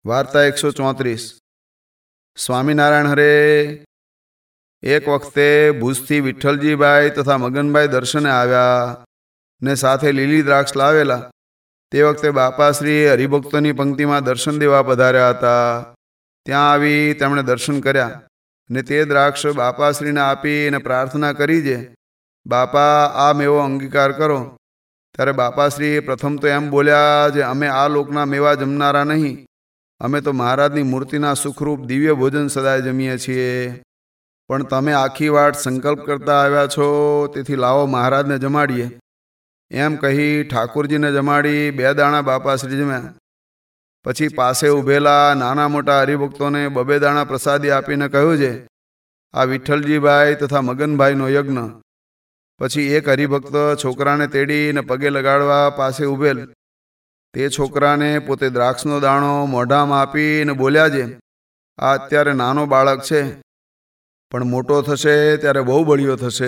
વાર્તા 134 સ્વામિનારાયણ હરે. એક વખતે ભુજથી વિઠ્ઠલજીભાઈ તથા મગનભાઈ દર્શને આવ્યા ને સાથે લીલી દ્રાક્ષ લાવેલા. તે વખતે બાપાશ્રી હરિભક્તોની પંક્તિમાં દર્શન દેવા પધાર્યા હતા. ત્યાં આવી તેમણે દર્શન કર્યા ને તે દ્રાક્ષ બાપાશ્રીને આપી અને પ્રાર્થના કરી છે, બાપા આ મેવો અંગીકાર કરો. ત્યારે બાપાશ્રી પ્રથમ તો એમ બોલ્યા જે અમે આ લોકના મેવા જમનારા નહીં, અમે તો મહારાજની મૂર્તિના સુખરૂપ દિવ્ય ભોજન સદાય જમીએ છીએ. પણ તમે આખી વાટ સંકલ્પ કરતા આવ્યા છો, તેથી લાવો મહારાજને જમાડીએ. એમ કહી ઠાકોરજીને જમાડી 2 દાણા બાપાશ્રી જમ્યા. પછી પાસે ઊભેલા નાના મોટા હરિભક્તોને 2 દાણા પ્રસાદી આપીને કહ્યું છે, આ વિઠ્ઠલજીભાઈ તથા મગનભાઈનો યજ્ઞ. પછી એક હરિભક્ત છોકરાને તેડીને પગે લગાડવા પાસે ઊભેલ. તે છોકરાને પોતે દ્રાક્ષનો દાણો મોઢામાં આપીને બોલ્યા છે, આ અત્યારે નાનો બાળક છે, પણ મોટો થશે ત્યારે બહુ બળિયો થશે.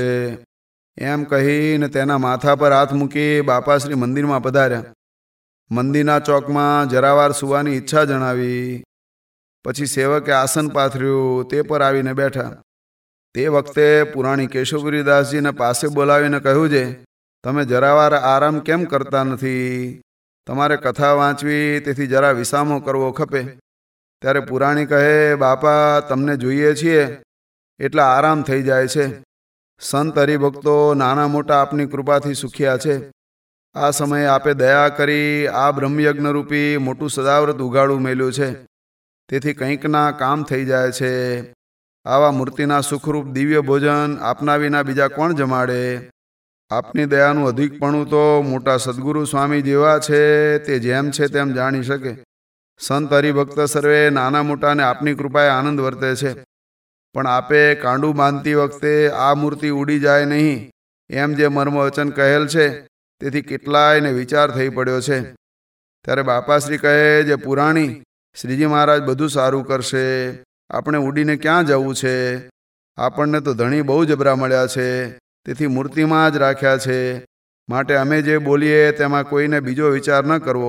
એમ કહીને તેના માથા પર હાથ મૂકી બાપાશ્રી મંદિરમાં પધાર્યા. મંદિરના ચોકમાં જરાવાર સુવાની ઈચ્છા જણાવી. પછી સેવકે આસન પાથર્યું, તે પર આવીને બેઠા. તે વખતે પુરાણી કેશવગીરીદાસજીને પાસે બોલાવીને કહ્યું છે, તમે જરાવાર આરામ કેમ કરતા નથી? તમારે કથા વાંચવી, તેથી જરા વિસામો કરવો ખપે. ત્યારે પુરાણી કહે, બાપા તમને જોઈએ છીએ એટલે આરામ થઈ જાય છે. સંત હરિભક્તો નાના મોટા આપની કૃપાથી સુખ્યા છે. આ સમયે આપે દયા કરી આ બ્રહ્મયજ્ઞરૂપી મોટું સદાવ્રત ઉગાડું મેલ્યું છે, તેથી કંઈકના કામ થઈ જાય છે. આવા મૂર્તિના સુખરૂપ દિવ્ય ભોજન આપના વિના બીજા કોણ જમાડે? આપની દયાનું અધિકપણું તો મોટા સદગુરુ સ્વામી જેવા છે, તે જેમ છે તેમ જાણી શકે. સંત હરિભક્ત સર્વે નાના મોટાને આપની કૃપાએ આનંદ વર્તે છે. પણ આપે કાંડું બાંધતી વખતે આ મૂર્તિ ઉડી જાય નહીં એમ જે મર્મ વચન કહેલ છે, તેથી કેટલાયને વિચાર થઈ પડ્યો છે. ત્યારે બાપાશ્રી કહે, જે પુરાણી શ્રીજી મહારાજ બધું સારું કરશે, આપણે ઉડીને ક્યાં જવું છે? આપણને તો ધણી બહુ જબરા મળ્યા છે, તેથી મૂર્તિમાં જ રાખ્યા છે. માટે અમે જે બોલીએ તેમાં કોઈને બીજો વિચાર ન કરવો.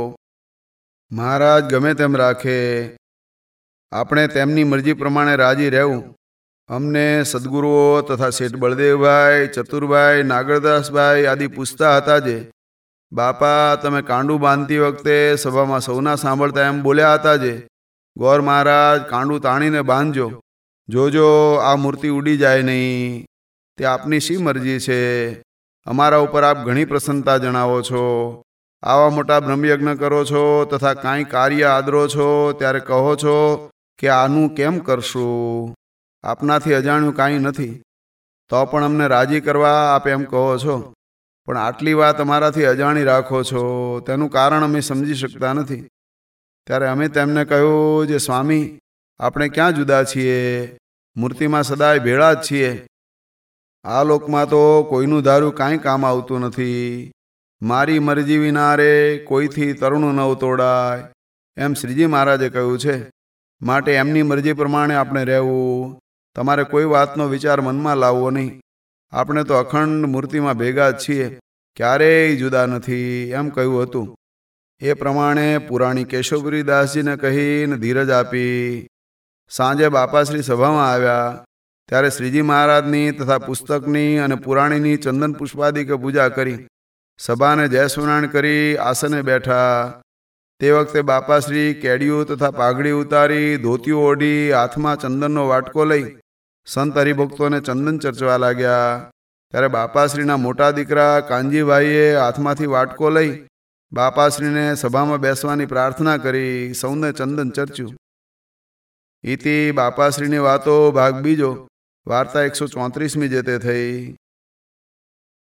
મહારાજ ગમે તેમ રાખે, આપણે તેમની મરજી પ્રમાણે રાજી રહેવું. અમને સદગુરુઓ તથા શેઠ બળદેવભાઈ, ચતુરભાઈ, નાગરદાસભાઈ આદિ પૂછતા હતા જે, બાપા તમે કાંડું બાંધતી વખતે સભામાં સૌના સાંભળતા એમ બોલ્યા હતા જે, ગોર મહારાજ કાંડું તાણીને બાંધજો, જોજો આ મૂર્તિ ઉડી જાય નહીં. તે આપની શી મરજી છે? અમારા ઉપર આપ ઘણી પ્રસન્નતા જણાવો છો. આવા મોટા બ્રહ્મયજ્ઞ કરો છો તથા કાંઈ કાર્ય આદરો છો ત્યારે કહો છો કે આનું કેમ કરશું? આપનાથી અજાણ્યું કાંઈ નથી, તો પણ અમને રાજી કરવા આપ એમ કહો છો. પણ આટલી વાત અમારાથી અજાણી રાખો છો, તેનું કારણ અમે સમજી શકતા નથી. ત્યારે અમે તેમને કહ્યું, જે સ્વામી આપણે ક્યાં જુદા છીએ, મૂર્તિમાં સદાય ભેળા જ છીએ. આ લોકમાં તો કોઈનું ધારું કાંઈ કામ આવતું નથી. મારી મરજી વિના રે કોઈથી તરુણું ન તોડાય, એમ શ્રીજી મહારાજે કહ્યું છે. માટે એમની મરજી પ્રમાણે આપણે રહેવું. તમારે કોઈ વાતનો વિચાર મનમાં લાવવો નહીં. આપણે તો અખંડ મૂર્તિમાં ભેગા જ છીએ, ક્યારેય જુદા નથી, એમ કહ્યું હતું. એ પ્રમાણે પુરાણી કેશવગીરીદાસજીને કહીને ધીરજ આપી. સાંજે બાપાશ્રી સભામાં આવ્યા. ત્યારે શ્રીજી મહારાજની તથા પુસ્તકની અને પુરાણીની ચંદન પુષ્પાદિકે પૂજા કરી. સભાને જય સ્મરણ કરી આસને બેઠા. તે વખતે બાપાશ્રી કેડિયું તથા પાઘડી ઉતારી, ધોતિયું ઓઢી, હાથમાં ચંદનનો વાટકો લઈ સંત હરિભક્તોને ચંદન ચર્ચવા લાગ્યા. ત્યારે બાપાશ્રીના મોટા દીકરા કાનજીભાઈએ હાથમાંથી વાટકો લઈ બાપાશ્રીને સભામાં બેસવાની પ્રાર્થના કરી, સૌને ચંદન ચર્ચ્યું. ઇતિ બાપાશ્રીની વાતો ભાગ બીજો. વાર્તા 134મી જે તે થઈ.